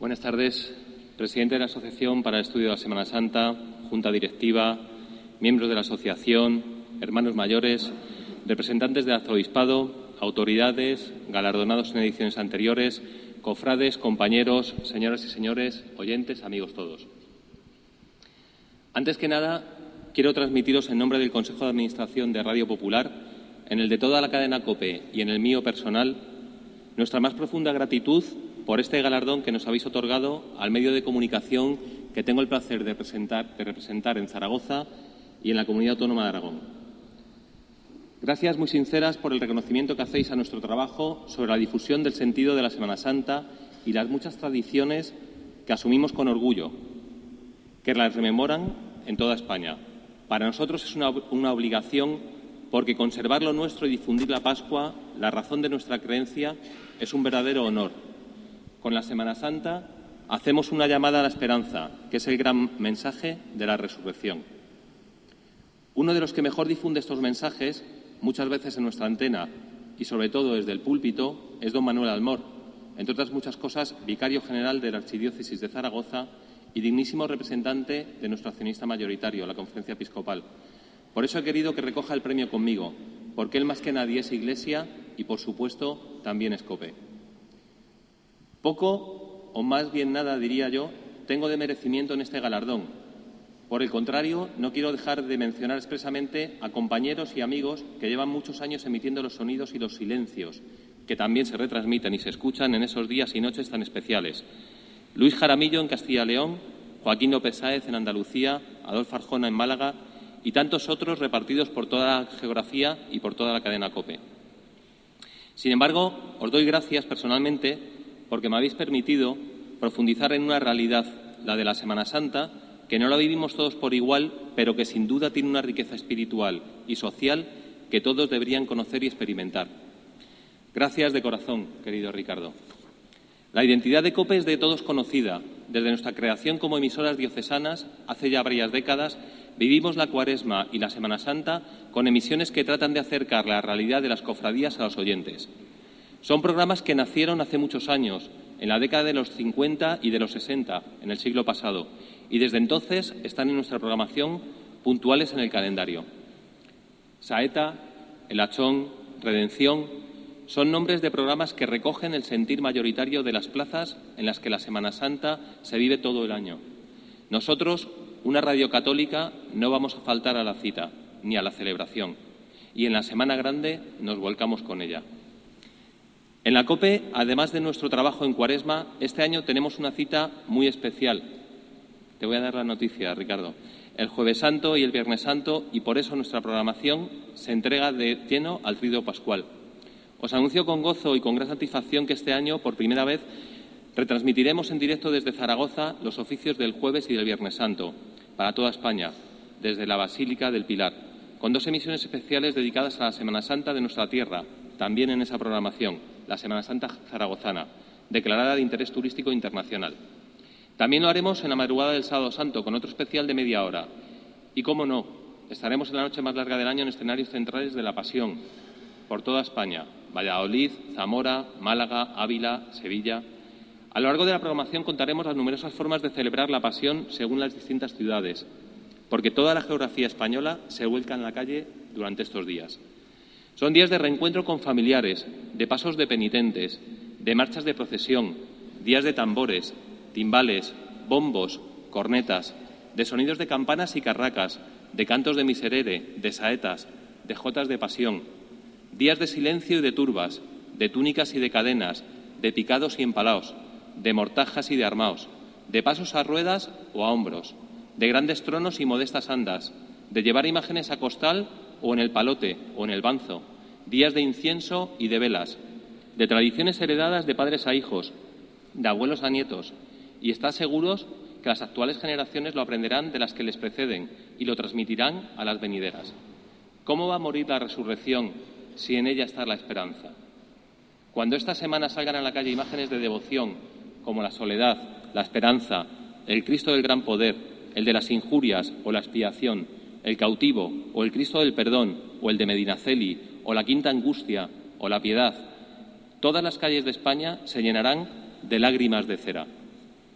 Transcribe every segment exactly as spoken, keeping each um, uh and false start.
Buenas tardes, presidente de la Asociación para el Estudio de la Semana Santa, Junta Directiva, miembros de la Asociación, hermanos mayores, representantes del arzobispado, autoridades, galardonados en ediciones anteriores, cofrades, compañeros, señoras y señores, oyentes, amigos todos. Antes que nada, quiero transmitiros en nombre del Consejo de Administración de Radio Popular, en el de toda la cadena COPE y en el mío personal, nuestra más profunda gratitud por este galardón que nos habéis otorgado al medio de comunicación que tengo el placer de representar, de representar en Zaragoza y en la Comunidad Autónoma de Aragón. Gracias muy sinceras por el reconocimiento que hacéis a nuestro trabajo sobre la difusión del sentido de la Semana Santa y las muchas tradiciones que asumimos con orgullo, que las rememoran en toda España. Para nosotros es una, una obligación porque conservar lo nuestro y difundir la Pascua, la razón de nuestra creencia, es un verdadero honor. Con la Semana Santa hacemos una llamada a la esperanza, que es el gran mensaje de la resurrección. Uno de los que mejor difunde estos mensajes, muchas veces en nuestra antena y sobre todo desde el púlpito, es don Manuel Almor, entre otras muchas cosas, vicario general de la Archidiócesis de Zaragoza y dignísimo representante de nuestro accionista mayoritario, la Conferencia Episcopal. Por eso he querido que recoja el premio conmigo, porque él más que nadie es Iglesia y, por supuesto, también es COPE. Poco, o más bien nada, diría yo, tengo de merecimiento en este galardón. Por el contrario, no quiero dejar de mencionar expresamente a compañeros y amigos que llevan muchos años emitiendo los sonidos y los silencios, que también se retransmiten y se escuchan en esos días y noches tan especiales. Luis Jaramillo en Castilla y León, Joaquín López Sáez en Andalucía, Adolfo Arjona en Málaga y tantos otros repartidos por toda la geografía y por toda la cadena COPE. Sin embargo, os doy gracias personalmente porque me habéis permitido profundizar en una realidad, la de la Semana Santa, que no la vivimos todos por igual, pero que sin duda tiene una riqueza espiritual y social que todos deberían conocer y experimentar. Gracias de corazón, querido Ricardo. La identidad de COPE es de todos conocida. Desde nuestra creación como emisoras diocesanas, hace ya varias décadas, vivimos la Cuaresma y la Semana Santa con emisiones que tratan de acercar la realidad de las cofradías a los oyentes. Son programas que nacieron hace muchos años, en la década de los cincuenta y de los sesenta, en el siglo pasado, y desde entonces están en nuestra programación puntuales en el calendario. Saeta, El Hachón, Redención, son nombres de programas que recogen el sentir mayoritario de las plazas en las que la Semana Santa se vive todo el año. Nosotros, una radio católica, no vamos a faltar a la cita ni a la celebración, y en la Semana Grande nos volcamos con ella. En la COPE, además de nuestro trabajo en Cuaresma, este año tenemos una cita muy especial. Te voy a dar la noticia, Ricardo. El Jueves Santo y el Viernes Santo, y por eso nuestra programación se entrega de lleno al Triduo Pascual. Os anuncio con gozo y con gran satisfacción que este año, por primera vez, retransmitiremos en directo desde Zaragoza los oficios del Jueves y del Viernes Santo, para toda España, desde la Basílica del Pilar, con dos emisiones especiales dedicadas a la Semana Santa de nuestra tierra, también en esa programación, la Semana Santa zaragozana, declarada de interés turístico internacional. También lo haremos en la madrugada del Sábado Santo, con otro especial de media hora. Y, cómo no, estaremos en la noche más larga del año en escenarios centrales de la Pasión, por toda España, Valladolid, Zamora, Málaga, Ávila, Sevilla. A lo largo de la programación contaremos las numerosas formas de celebrar la Pasión según las distintas ciudades, porque toda la geografía española se vuelca en la calle durante estos días. Son días de reencuentro con familiares, de pasos de penitentes, de marchas de procesión, días de tambores, timbales, bombos, cornetas, de sonidos de campanas y carracas, de cantos de miserere, de saetas, de jotas de pasión, días de silencio y de turbas, de túnicas y de cadenas, de picados y empalaos, de mortajas y de armaos, de pasos a ruedas o a hombros, de grandes tronos y modestas andas, de llevar imágenes a costal o en el palote o en el banzo, días de incienso y de velas, de tradiciones heredadas de padres a hijos, de abuelos a nietos, y estad seguros que las actuales generaciones lo aprenderán de las que les preceden y lo transmitirán a las venideras. ¿Cómo va a morir la resurrección si en ella está la esperanza? Cuando esta semana salgan a la calle imágenes de devoción como la soledad, la esperanza, el Cristo del gran poder, el de las injurias o la expiación, el cautivo o el Cristo del perdón o el de Medinaceli o la quinta angustia o la piedad, todas las calles de España se llenarán de lágrimas de cera.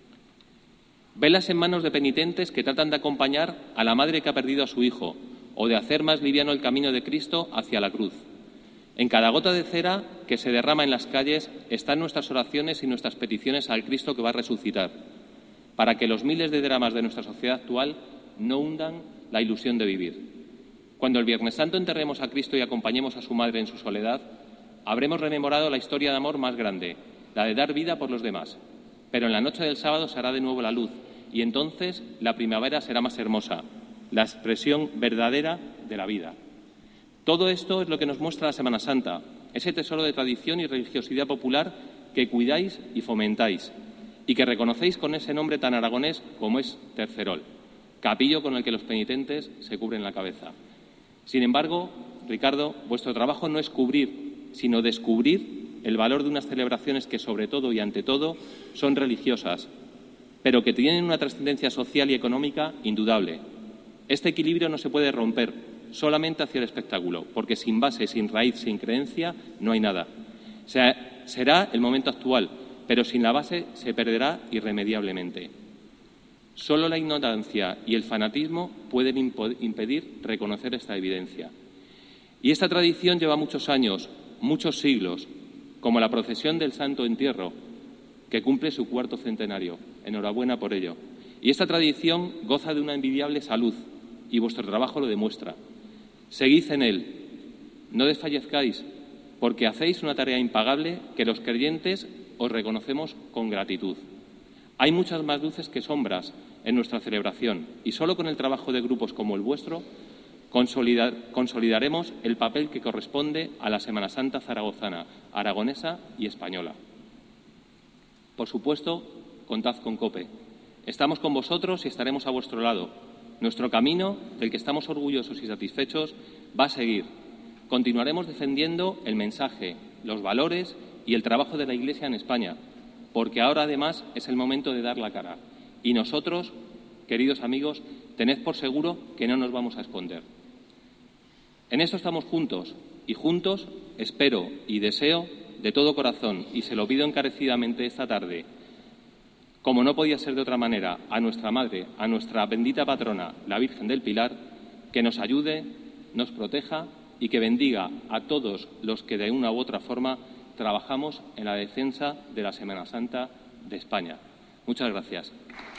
Velas en manos de penitentes que tratan de acompañar a la madre que ha perdido a su hijo o de hacer más liviano el camino de Cristo hacia la cruz. En cada gota de cera que se derrama en las calles están nuestras oraciones y nuestras peticiones al Cristo que va a resucitar, para que los miles de dramas de nuestra sociedad actual no hundan la ilusión de vivir. Cuando el Viernes Santo enterremos a Cristo y acompañemos a su madre en su soledad, habremos rememorado la historia de amor más grande, la de dar vida por los demás. Pero en la noche del sábado se hará de nuevo la luz y entonces la primavera será más hermosa, la expresión verdadera de la vida. Todo esto es lo que nos muestra la Semana Santa, ese tesoro de tradición y religiosidad popular que cuidáis y fomentáis y que reconocéis con ese nombre tan aragonés como es Tercerol, capillo con el que los penitentes se cubren la cabeza. Sin embargo, Ricardo, vuestro trabajo no es cubrir, sino descubrir el valor de unas celebraciones que, sobre todo y ante todo, son religiosas, pero que tienen una trascendencia social y económica indudable. Este equilibrio no se puede romper solamente hacia el espectáculo, porque sin base, sin raíz, sin creencia, no hay nada. O sea, será el momento actual, pero sin la base se perderá irremediablemente. Solo la ignorancia y el fanatismo pueden impedir reconocer esta evidencia. Y esta tradición lleva muchos años, muchos siglos, como la procesión del Santo Entierro, que cumple su cuarto centenario. Enhorabuena por ello. Y esta tradición goza de una envidiable salud, y vuestro trabajo lo demuestra. Seguid en él, no desfallezcáis, porque hacéis una tarea impagable que los creyentes os reconocemos con gratitud. Hay muchas más luces que sombras en nuestra celebración, y solo con el trabajo de grupos como el vuestro consolidar, consolidaremos el papel que corresponde a la Semana Santa zaragozana, aragonesa y española. Por supuesto, contad con COPE. Estamos con vosotros y estaremos a vuestro lado. Nuestro camino, del que estamos orgullosos y satisfechos, va a seguir. Continuaremos defendiendo el mensaje, los valores y el trabajo de la Iglesia en España, porque ahora, además, es el momento de dar la cara. Y nosotros, queridos amigos, tened por seguro que no nos vamos a esconder. En esto estamos juntos, y juntos espero y deseo de todo corazón, y se lo pido encarecidamente esta tarde, como no podía ser de otra manera, a nuestra Madre, a nuestra bendita patrona, la Virgen del Pilar, que nos ayude, nos proteja y que bendiga a todos los que de una u otra forma trabajamos en la defensa de la Semana Santa de España. Muchas gracias.